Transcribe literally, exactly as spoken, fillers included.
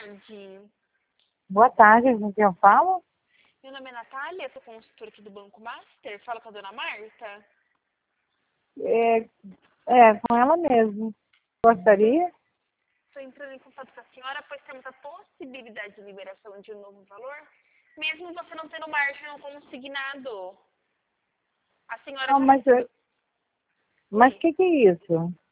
tarde. Boa tarde, com quem eu falo? Meu nome é Natália, sou consultora aqui do Banco Master. Fala com a dona Marta. É, é, com ela mesmo. Gostaria? Estou entrando em contato com a senhora, pois temos a possibilidade de liberação de um novo valor, mesmo você não tendo margem não consignado. A senhora Não, já mas recebeu... eu- mas o que, que é isso?